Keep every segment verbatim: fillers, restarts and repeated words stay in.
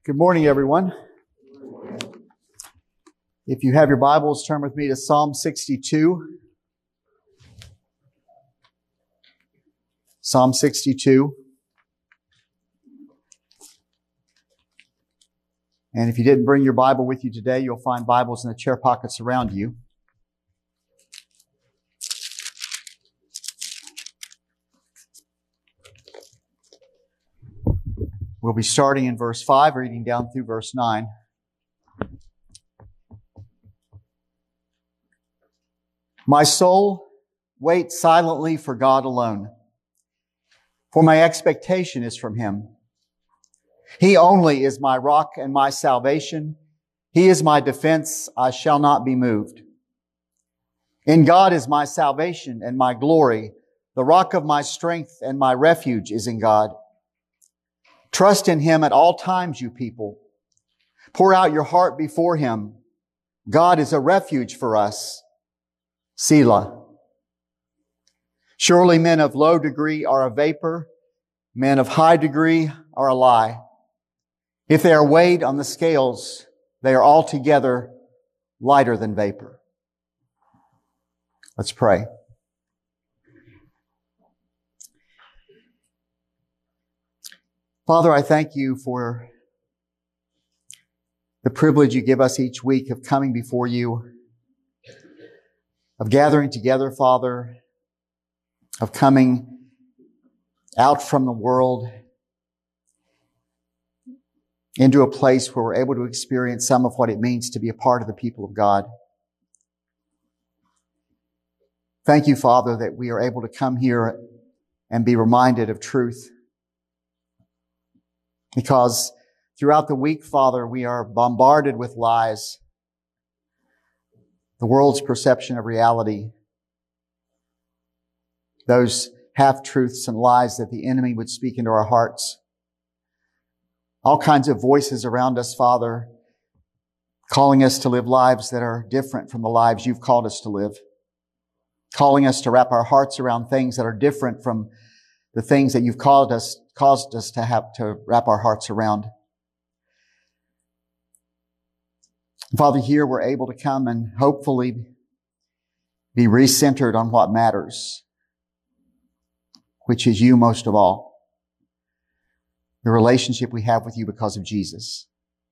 Good morning, everyone. If you have your Bibles, turn with me to Psalm sixty-two. Psalm sixty-two. And if you didn't bring your Bible with you today, you'll find Bibles in the chair pockets around you. We'll be starting in verse five, reading down through verse nine. My soul waits silently for God alone, for my expectation is from Him. He only is my rock and my salvation. He is my defense. I shall not be moved. In God is my salvation and my glory. The rock of my strength and my refuge is in God. Trust in Him at all times, you people. Pour out your heart before Him. God is a refuge for us. Selah. Surely men of low degree are a vapor. Men of high degree are a lie. If they are weighed on the scales, they are altogether lighter than vapor. Let's pray. Father, I thank you for the privilege you give us each week of coming before you, of gathering together, Father, of coming out from the world into a place where we're able to experience some of what it means to be a part of the people of God. Thank you, Father, that we are able to come here and be reminded of truth. Because throughout the week, Father, we are bombarded with lies, the world's perception of reality, those half-truths and lies that the enemy would speak into our hearts. All kinds of voices around us, Father, calling us to live lives that are different from the lives you've called us to live, calling us to wrap our hearts around things that are different from the things that you've called us, caused us to have to wrap our hearts around. Father, here we're able to come and hopefully be recentered on what matters, which is you most of all. The relationship we have with you because of Jesus.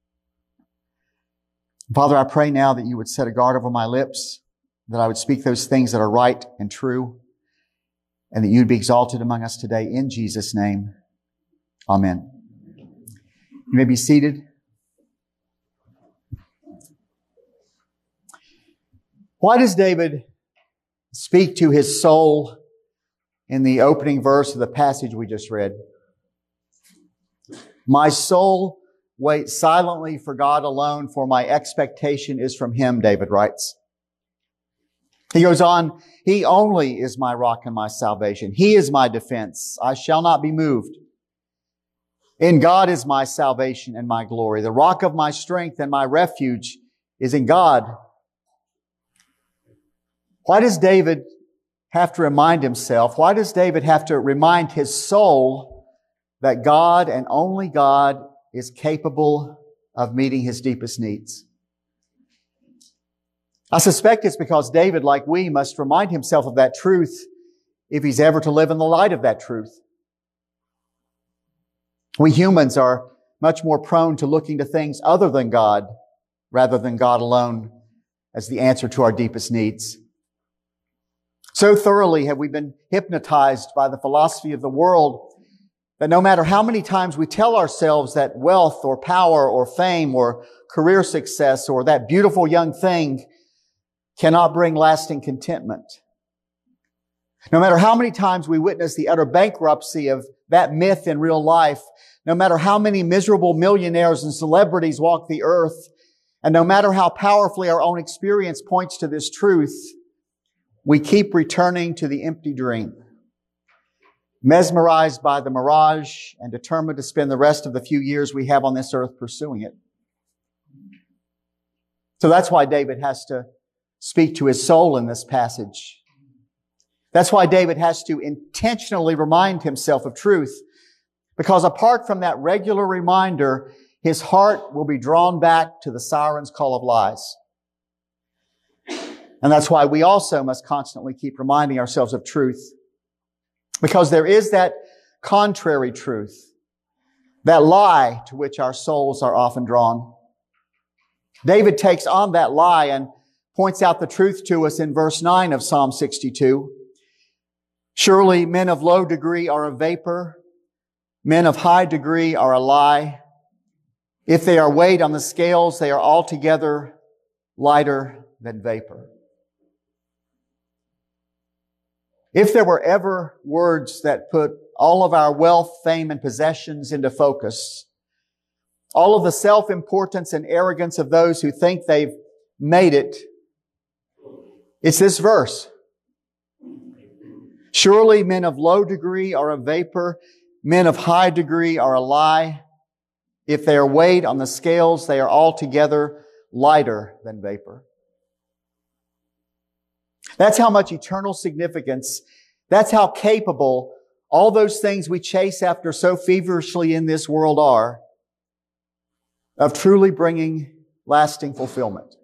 Father, I pray now that you would set a guard over my lips, that I would speak those things that are right and true, and that you'd be exalted among us today in Jesus' name. Amen. You may be seated. Why does David speak to his soul in the opening verse of the passage we just read? My soul waits silently for God alone, for my expectation is from Him, David writes. He goes on, He only is my rock and my salvation. He is my defense. I shall not be moved. In God is my salvation and my glory. The rock of my strength and my refuge is in God. Why does David have to remind himself? Why does David have to remind his soul that God and only God is capable of meeting his deepest needs? I suspect it's because David, like we, must remind himself of that truth if he's ever to live in the light of that truth. We humans are much more prone to looking to things other than God rather than God alone as the answer to our deepest needs. So thoroughly have we been hypnotized by the philosophy of the world that no matter how many times we tell ourselves that wealth or power or fame or career success or that beautiful young thing cannot bring lasting contentment, no matter how many times we witness the utter bankruptcy of that myth in real life, no matter how many miserable millionaires and celebrities walk the earth, and no matter how powerfully our own experience points to this truth, we keep returning to the empty dream, mesmerized by the mirage and determined to spend the rest of the few years we have on this earth pursuing it. So that's why David has to speak to his soul in this passage. That's why David has to intentionally remind himself of truth. Because apart from that regular reminder, his heart will be drawn back to the siren's call of lies. And that's why we also must constantly keep reminding ourselves of truth. Because there is that contrary truth, that lie to which our souls are often drawn. David takes on that lie and points out the truth to us in verse nine of Psalm sixty-two. Surely men of low degree are a vapor. Men of high degree are a lie. If they are weighed on the scales, they are altogether lighter than vapor. If there were ever words that put all of our wealth, fame, and possessions into focus, all of the self-importance and arrogance of those who think they've made it, it's this verse. Surely men of low degree are a vapor. Men of high degree are a lie. If they are weighed on the scales, they are altogether lighter than vapor. That's how much eternal significance, that's how capable all those things we chase after so feverishly in this world are of truly bringing lasting fulfillment.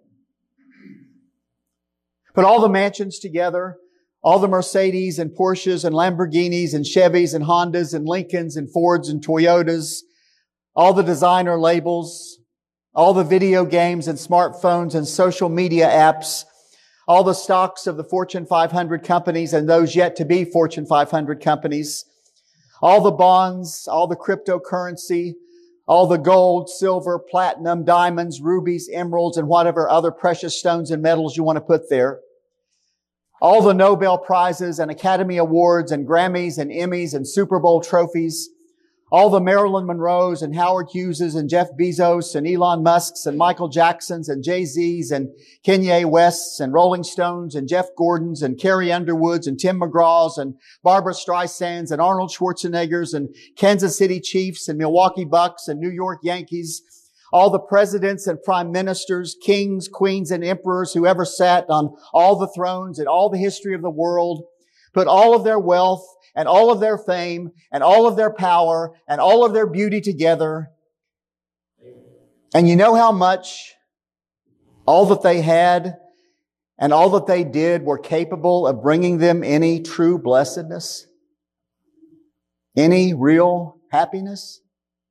Put all the mansions together, all the Mercedes and Porsches and Lamborghinis and Chevys and Hondas and Lincolns and Fords and Toyotas, all the designer labels, all the video games and smartphones and social media apps, all the stocks of the Fortune five hundred companies and those yet to be Fortune five hundred companies, all the bonds, all the cryptocurrency, all the gold, silver, platinum, diamonds, rubies, emeralds, and whatever other precious stones and metals you want to put there. All the Nobel Prizes and Academy Awards and Grammys and Emmys and Super Bowl trophies. All the Marilyn Monroes and Howard Hugheses and Jeff Bezos and Elon Musks and Michael Jacksons and Jay-Z's and Kanye Wests and Rolling Stones and Jeff Gordons and Carrie Underwoods and Tim McGraw's and Barbara Streisand's and Arnold Schwarzenegger's and Kansas City Chiefs and Milwaukee Bucks and New York Yankees. All the presidents and prime ministers, kings, queens, and emperors who ever sat on all the thrones in all the history of the world, put all of their wealth and all of their fame and all of their power and all of their beauty together. And you know how much all that they had and all that they did were capable of bringing them any true blessedness? Any real happiness?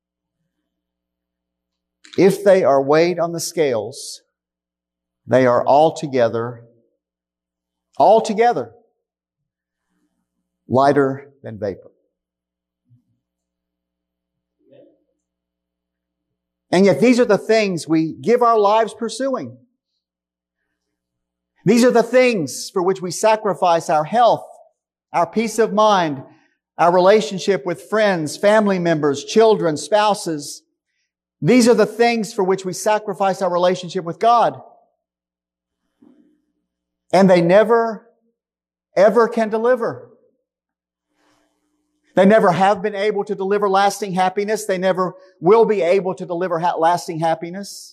If they are weighed on the scales, they are altogether, altogether lighter than vapor. And yet these are the things we give our lives pursuing. These are the things for which we sacrifice our health, our peace of mind, our relationship with friends, family members, children, spouses. These are the things for which we sacrifice our relationship with God. And they never, ever can deliver. They never have been able to deliver lasting happiness. They never will be able to deliver ha- lasting happiness.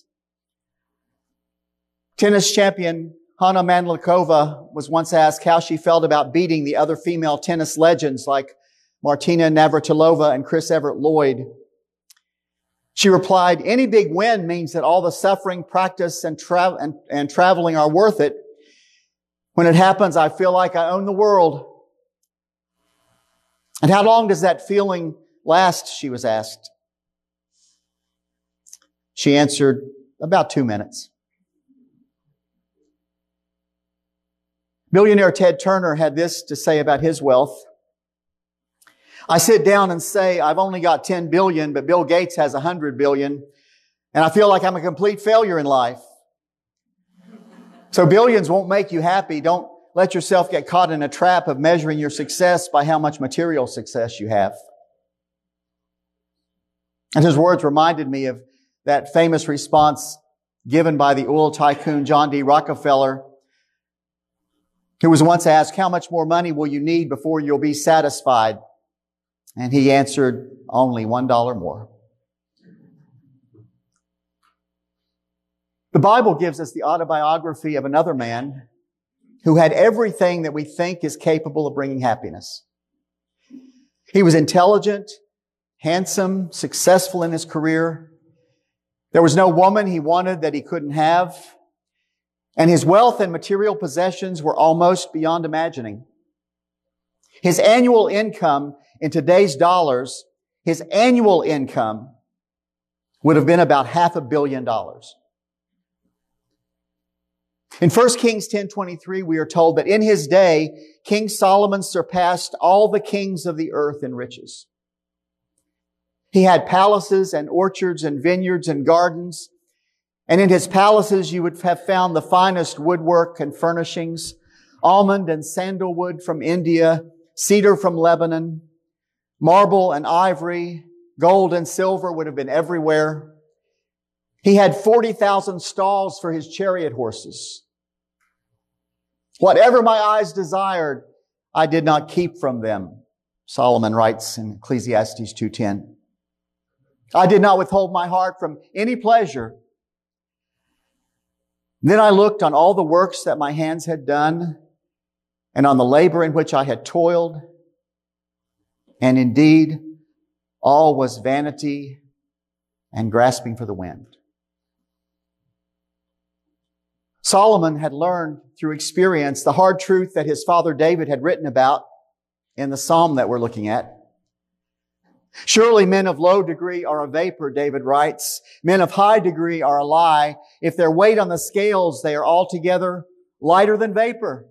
Tennis champion Hana Mandlikova was once asked how she felt about beating the other female tennis legends like Martina Navratilova and Chris Everett Lloyd. She replied, "Any big win means that all the suffering, practice, and, tra- and, and traveling are worth it. When it happens, I feel like I own the world." "And how long does that feeling last?" she was asked. She answered, "About two minutes." Billionaire Ted Turner had this to say about his wealth. "I sit down and say, I've only got ten billion, but Bill Gates has one hundred billion, and I feel like I'm a complete failure in life." So billions won't make you happy. Don't let yourself get caught in a trap of measuring your success by how much material success you have. And his words reminded me of that famous response given by the oil tycoon John D. Rockefeller, who was once asked, "How much more money will you need before you'll be satisfied?" And he answered, "Only one dollar more." The Bible gives us the autobiography of another man who had everything that we think is capable of bringing happiness. He was intelligent, handsome, successful in his career. There was no woman he wanted that he couldn't have. And his wealth and material possessions were almost beyond imagining. His annual income in today's dollars, his annual income would have been about half a billion dollars. In First Kings ten twenty-three, we are told that in his day, King Solomon surpassed all the kings of the earth in riches. He had palaces and orchards and vineyards and gardens. And in his palaces, you would have found the finest woodwork and furnishings, almond and sandalwood from India, cedar from Lebanon, marble and ivory, gold and silver would have been everywhere. He had forty thousand stalls for his chariot horses. Whatever my eyes desired, I did not keep from them, Solomon writes in Ecclesiastes two ten. I did not withhold my heart from any pleasure. Then I looked on all the works that my hands had done and on the labor in which I had toiled. And indeed, all was vanity and grasping for the wind. Solomon had learned through experience the hard truth that his father David had written about in the psalm that we're looking at. Surely men of low degree are a vapor, David writes. Men of high degree are a lie. If their weight on the scales, they are altogether lighter than vapor.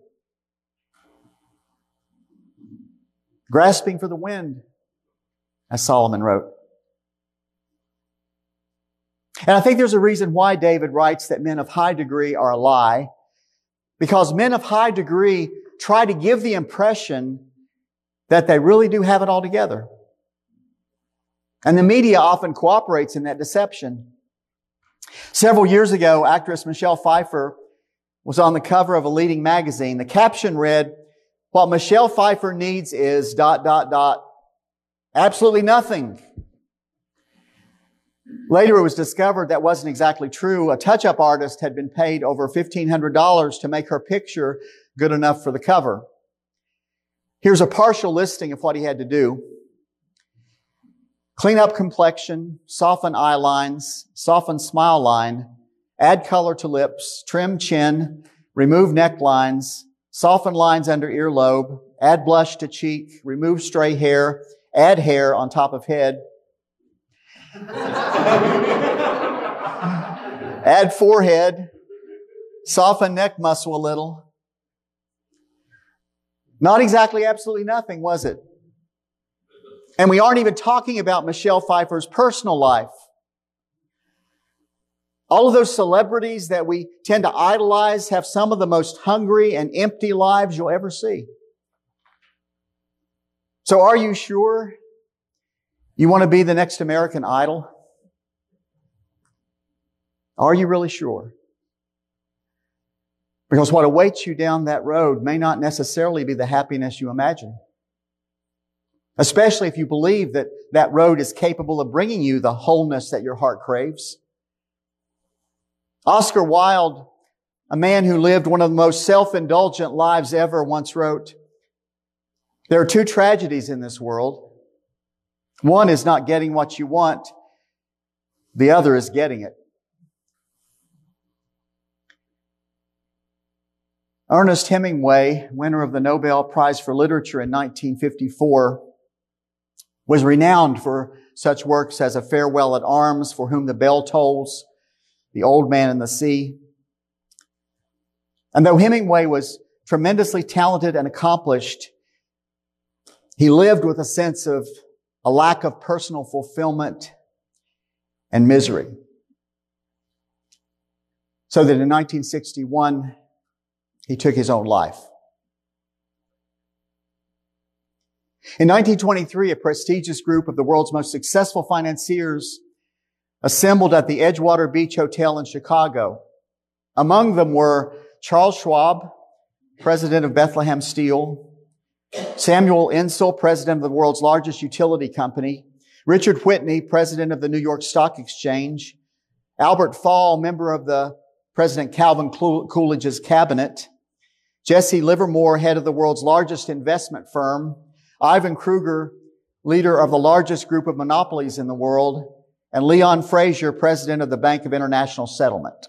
Grasping for the wind, as Solomon wrote. And I think there's a reason why David writes that men of high degree are a lie. Because men of high degree try to give the impression that they really do have it all together. And the media often cooperates in that deception. Several years ago, actress Michelle Pfeiffer was on the cover of a leading magazine. The caption read, "What Michelle Pfeiffer needs is dot, dot, dot, absolutely nothing." Later, it was discovered that wasn't exactly true. A touch-up artist had been paid over fifteen hundred dollars to make her picture good enough for the cover. Here's a partial listing of what he had to do. Clean up complexion, soften eye lines, soften smile line, add color to lips, trim chin, remove necklines, soften lines under earlobe, add blush to cheek, remove stray hair, add hair on top of head, add forehead, soften neck muscle a little. Not exactly absolutely nothing, was it? And we aren't even talking about Michelle Pfeiffer's personal life. All of those celebrities that we tend to idolize have some of the most hungry and empty lives you'll ever see. So are you sure you want to be the next American Idol? Are you really sure? Because what awaits you down that road may not necessarily be the happiness you imagine. Especially if you believe that that road is capable of bringing you the wholeness that your heart craves. Oscar Wilde, a man who lived one of the most self-indulgent lives ever, once wrote, "There are two tragedies in this world. One is not getting what you want. The other is getting it." Ernest Hemingway, winner of the Nobel Prize for Literature in nineteen fifty-four, was renowned for such works as A Farewell at Arms, For Whom the Bell Tolls, The Old Man and the Sea. And though Hemingway was tremendously talented and accomplished, he lived with a sense of a lack of personal fulfillment and misery. So that in nineteen sixty-one, he took his own life. In nineteen twenty-three, a prestigious group of the world's most successful financiers assembled at the Edgewater Beach Hotel in Chicago. Among them were Charles Schwab, president of Bethlehem Steel, Samuel Insull, president of the world's largest utility company, Richard Whitney, president of the New York Stock Exchange, Albert Fall, member of the President Calvin Coolidge's cabinet, Jesse Livermore, head of the world's largest investment firm, Ivan Kruger, leader of the largest group of monopolies in the world, and Leon Fraser, president of the Bank of International Settlement.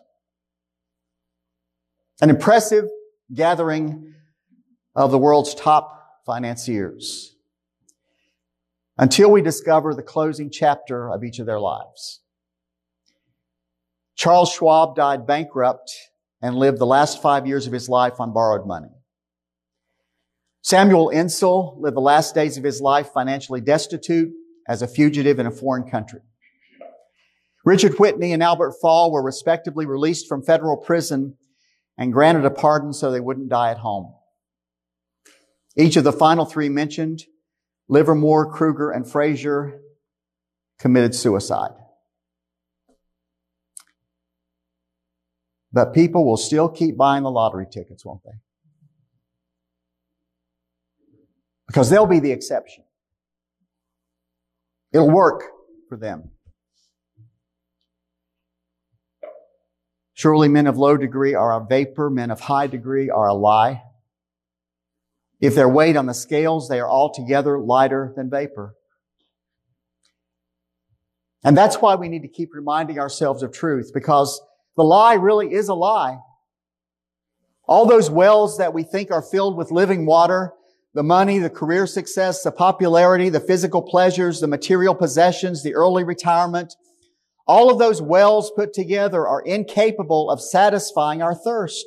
An impressive gathering of the world's top financiers, until we discover the closing chapter of each of their lives. Charles Schwab died bankrupt and lived the last five years of his life on borrowed money. Samuel Insull lived the last days of his life financially destitute as a fugitive in a foreign country. Richard Whitney and Albert Fall were respectively released from federal prison and granted a pardon so they wouldn't die at home. Each of the final three mentioned, Livermore, Kruger, and Fraser, committed suicide. But people will still keep buying the lottery tickets, won't they? Because they'll be the exception. It'll work for them. Surely men of low degree are a vapor, men of high degree are a lie. If they're weighed on the scales, they are altogether lighter than vapor. And that's why we need to keep reminding ourselves of truth, because the lie really is a lie. All those wells that we think are filled with living water, the money, the career success, the popularity, the physical pleasures, the material possessions, the early retirement, all of those wells put together are incapable of satisfying our thirst.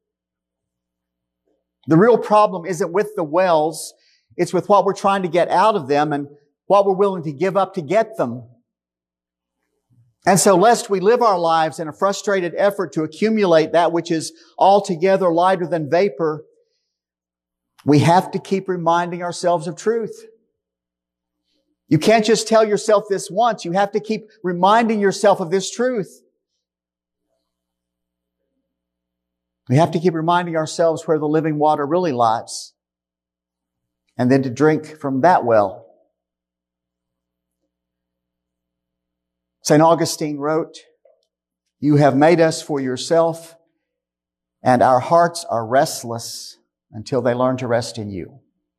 The real problem isn't with the wells, it's with what we're trying to get out of them and what we're willing to give up to get them. And so lest we live our lives in a frustrated effort to accumulate that which is altogether lighter than vapor, we have to keep reminding ourselves of truth. You can't just tell yourself this once. You have to keep reminding yourself of this truth. We have to keep reminding ourselves where the living water really lies, and then to drink from that well. Saint Augustine wrote, "You have made us for yourself, and our hearts are restless until they learn to rest in you."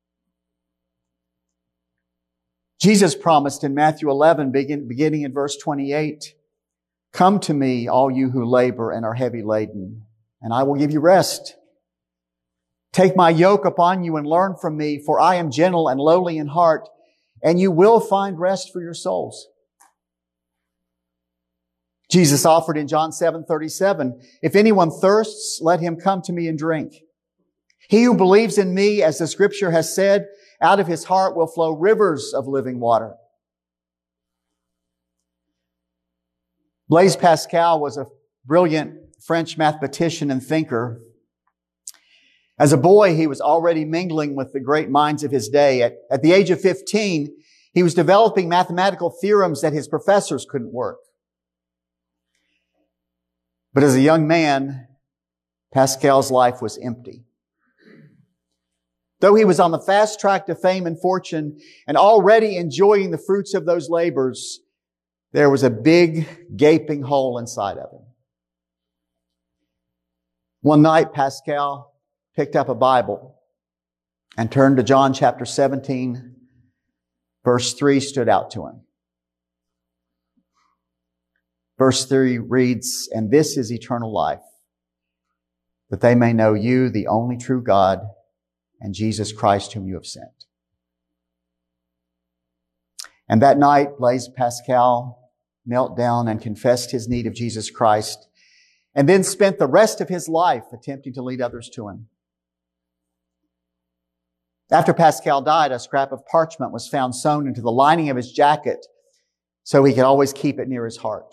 Jesus promised in Matthew eleven, begin, beginning in verse twenty-eight, "Come to me, all you who labor and are heavy laden, and I will give you rest. Take my yoke upon you and learn from me, for I am gentle and lowly in heart, and you will find rest for your souls." Jesus offered in John seven thirty-seven, "If anyone thirsts, let him come to me and drink. He who believes in me, as the scripture has said, out of his heart will flow rivers of living water." Blaise Pascal was a brilliant French mathematician and thinker. As a boy, he was already mingling with the great minds of his day. At, at the age of fifteen, he was developing mathematical theorems that his professors couldn't work. But as a young man, Pascal's life was empty. Though he was on the fast track to fame and fortune and already enjoying the fruits of those labors, there was a big gaping hole inside of him. One night, Pascal picked up a Bible and turned to John chapter seventeen. Verse three stood out to him. Verse three reads, "And this is eternal life, that they may know you, the only true God, and Jesus Christ whom you have sent." And that night, Blaise Pascal knelt down and confessed his need of Jesus Christ, and then spent the rest of his life attempting to lead others to Him. After Pascal died, a scrap of parchment was found sewn into the lining of his jacket so he could always keep it near his heart.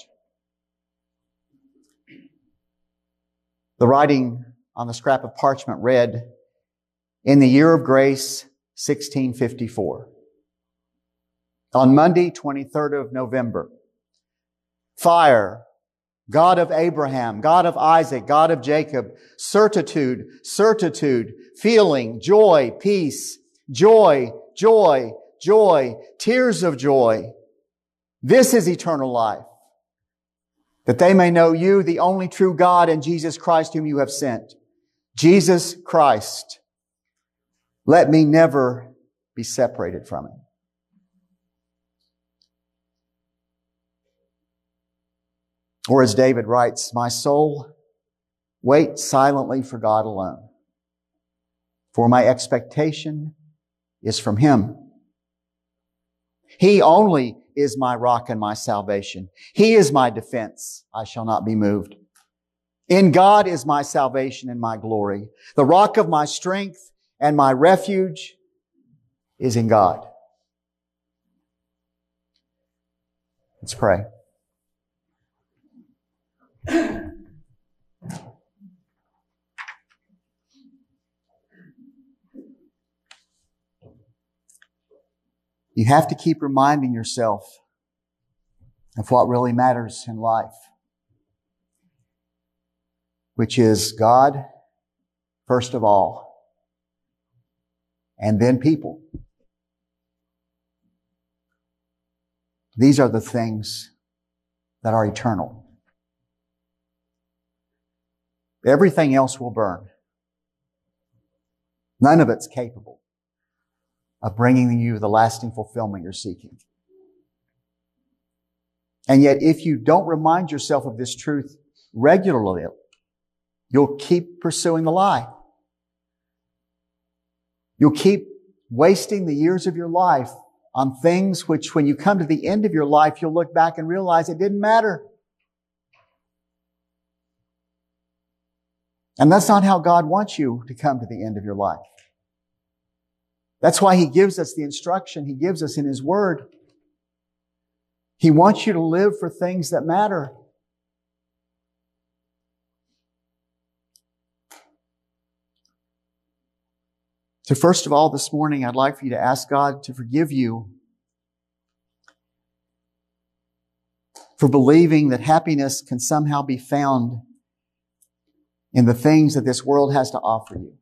The writing on the scrap of parchment read, "In the year of grace, sixteen fifty-four. On Monday, twenty-third of November, fire, God of Abraham, God of Isaac, God of Jacob, certitude, certitude, feeling, joy, peace, joy, joy, joy, tears of joy. This is eternal life, that they may know you, the only true God, and Jesus Christ whom you have sent. Jesus Christ, let me never be separated from Him." Or as David writes, my soul, wait silently for God alone, for my expectation is from Him. He only is my rock and my salvation. He is my defense. I shall not be moved. In God is my salvation and my glory. The rock of my strength and my refuge is in God. Let's pray. You have to keep reminding yourself of what really matters in life, which is God, first of all, and then people. These are the things that are eternal. Everything else will burn. None of it's capable of bringing you the lasting fulfillment you're seeking. And yet, if you don't remind yourself of this truth regularly, you'll keep pursuing the lie. You'll keep wasting the years of your life on things which, when you come to the end of your life, you'll look back and realize it didn't matter. And that's not how God wants you to come to the end of your life. That's why He gives us the instruction He gives us in His Word. He wants you to live for things that matter. So first of all, this morning, I'd like for you to ask God to forgive you for believing that happiness can somehow be found in the things that this world has to offer you.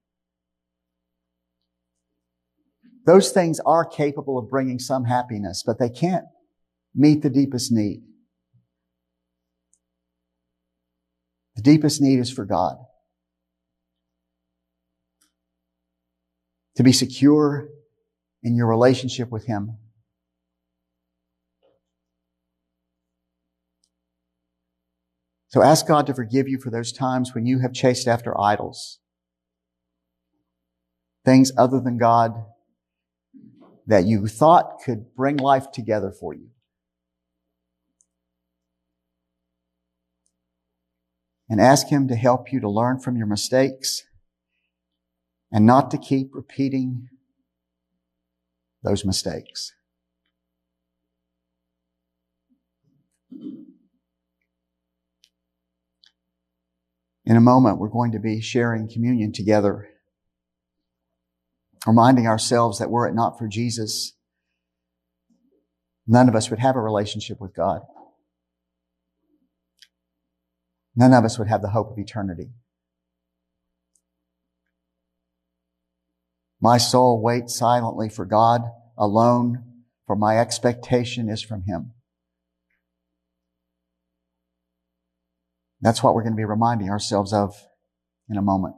Those things are capable of bringing some happiness, but they can't meet the deepest need. The deepest need is for God. To be secure in your relationship with Him. So ask God to forgive you for those times when you have chased after idols. Things other than God that you thought could bring life together for you. And ask Him to help you to learn from your mistakes and not to keep repeating those mistakes. In a moment, we're going to be sharing communion together, reminding ourselves that were it not for Jesus, none of us would have a relationship with God. None of us would have the hope of eternity. My soul waits silently for God alone, for my expectation is from Him. That's what we're going to be reminding ourselves of in a moment.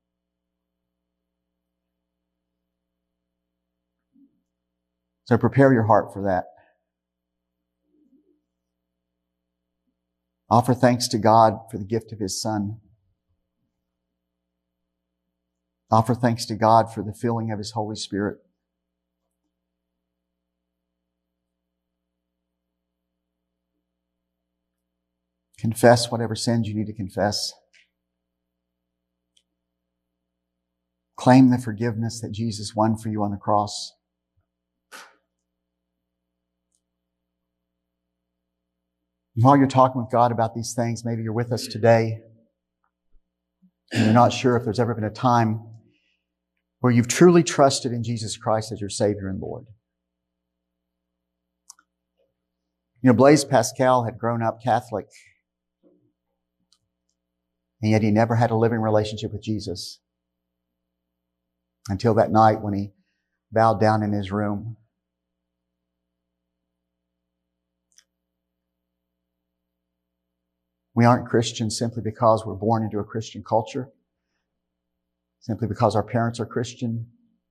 So prepare your heart for that. Offer thanks to God for the gift of His Son. Offer thanks to God for the filling of His Holy Spirit. Confess whatever sins you need to confess. Claim the forgiveness that Jesus won for you on the cross. And while you're talking with God about these things, maybe you're with us today and you're not sure if there's ever been a time where you've truly trusted in Jesus Christ as your Savior and Lord. You know, Blaise Pascal had grown up Catholic, and yet he never had a living relationship with Jesus until that night when he bowed down in his room. We aren't Christians simply because we're born into a Christian culture, simply because our parents are Christian.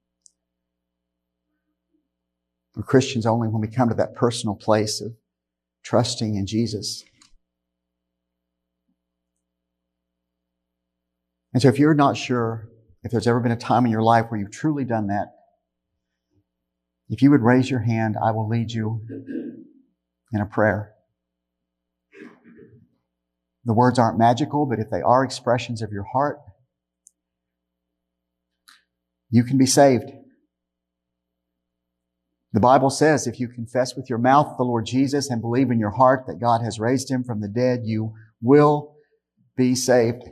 We're Christians only when we come to that personal place of trusting in Jesus. And so if you're not sure if there's ever been a time in your life where you've truly done that, if you would raise your hand, I will lead you in a prayer. The words aren't magical, but if they are expressions of your heart, you can be saved. The Bible says if you confess with your mouth the Lord Jesus and believe in your heart that God has raised Him from the dead, you will be saved.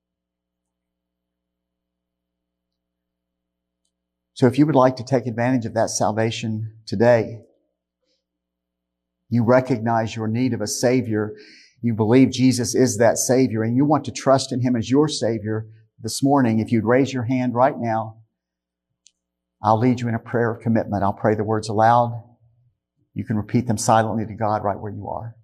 So if you would like to take advantage of that salvation today, you recognize your need of a Savior, you believe Jesus is that Savior, and you want to trust in Him as your Savior this morning, if you'd raise your hand right now, I'll lead you in a prayer of commitment. I'll pray the words aloud. You can repeat them silently to God right where you are.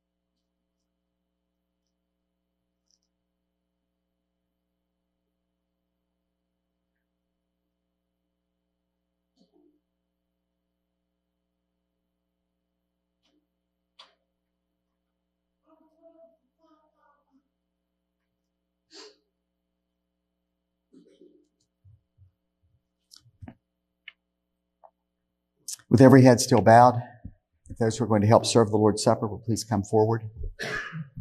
With every head still bowed, if those who are going to help serve the Lord's Supper will please come forward.